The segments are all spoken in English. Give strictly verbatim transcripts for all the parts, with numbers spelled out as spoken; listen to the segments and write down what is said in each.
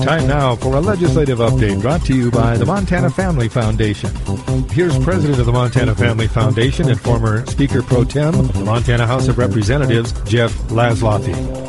Time now for a legislative update brought to you by the Montana Family Foundation. Here's President of the Montana Family Foundation and former Speaker Pro Tem of the Montana House of Representatives, Jeff Laszloffy.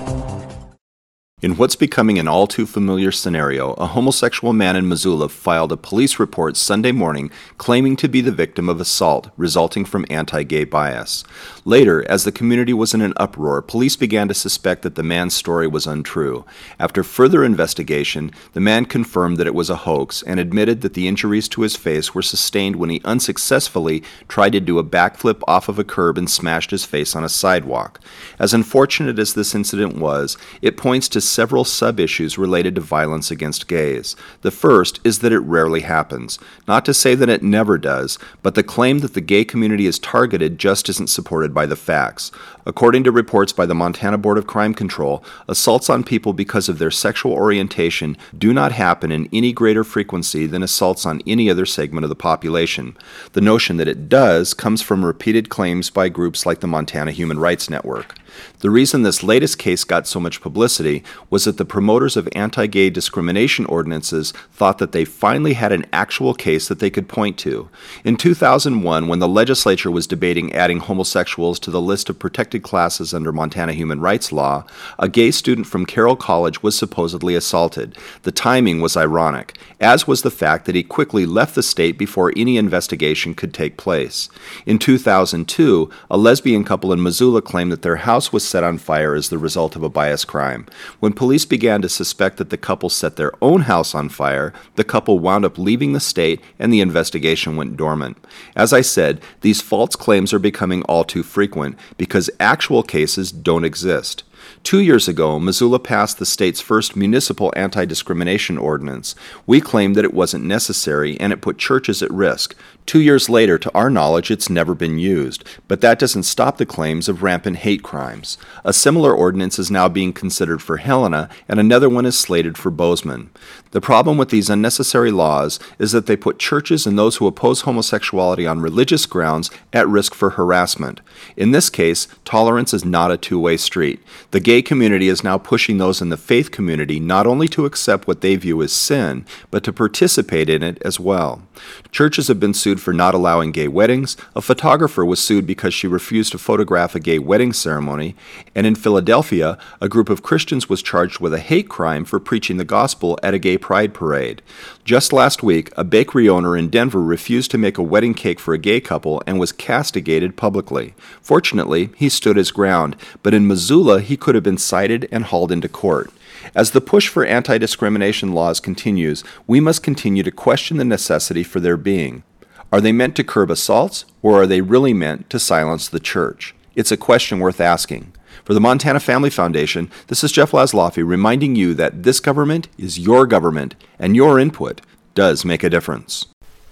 In what's becoming an all-too-familiar scenario, a homosexual man in Missoula filed a police report Sunday morning claiming to be the victim of assault resulting from anti-gay bias. Later, as the community was in an uproar, police began to suspect that the man's story was untrue. After further investigation, the man confirmed that it was a hoax and admitted that the injuries to his face were sustained when he unsuccessfully tried to do a backflip off of a curb and smashed his face on a sidewalk. As unfortunate as this incident was, it points to several sub-issues related to violence against gays. The first is that it rarely happens. Not to say that it never does, but the claim that the gay community is targeted just isn't supported by the facts. According to reports by the Montana Board of Crime Control, assaults on people because of their sexual orientation do not happen in any greater frequency than assaults on any other segment of the population. The notion that it does comes from repeated claims by groups like the Montana Human Rights Network. The reason this latest case got so much publicity was that the promoters of anti-gay discrimination ordinances thought that they finally had an actual case that they could point to. In two thousand one, when the legislature was debating adding homosexuals to the list of protected classes under Montana human rights law, a gay student from Carroll College was supposedly assaulted. The timing was ironic, as was the fact that he quickly left the state before any investigation could take place. In two thousand two, a lesbian couple in Missoula claimed that their house was set on fire as the result of a bias crime. When police began to suspect that the couple set their own house on fire, the couple wound up leaving the state and the investigation went dormant. As I said, these false claims are becoming all too frequent because actual cases don't exist. Two years ago, Missoula passed the state's first municipal anti-discrimination ordinance. We claimed that it wasn't necessary and it put churches at risk. Two years later, to our knowledge, it's never been used, but that doesn't stop the claims of rampant hate crimes. A similar ordinance is now being considered for Helena, and another one is slated for Bozeman. The problem with these unnecessary laws is that they put churches and those who oppose homosexuality on religious grounds at risk for harassment. In this case, tolerance is not a two-way street. The gay community is now pushing those in the faith community not only to accept what they view as sin, but to participate in it as well. Churches have been sued for not allowing gay weddings, a photographer was sued because she refused to photograph a gay wedding ceremony, and in Philadelphia, a group of Christians was charged with a hate crime for preaching the gospel at a gay pride parade. Just last week, a bakery owner in Denver refused to make a wedding cake for a gay couple and was castigated publicly. Fortunately, he stood his ground, but in Missoula, he could have been cited and hauled into court. As the push for anti-discrimination laws continues, we must continue to question the necessity for their being. Are they meant to curb assaults, or are they really meant to silence the church? It's a question worth asking. For the Montana Family Foundation, this is Jeff Laszloffy reminding you that this government is your government, and your input does make a difference.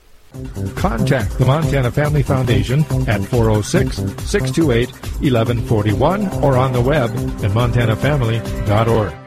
Contact the Montana Family Foundation at four oh six, six two eight, one one four one or on the web at montana family dot org.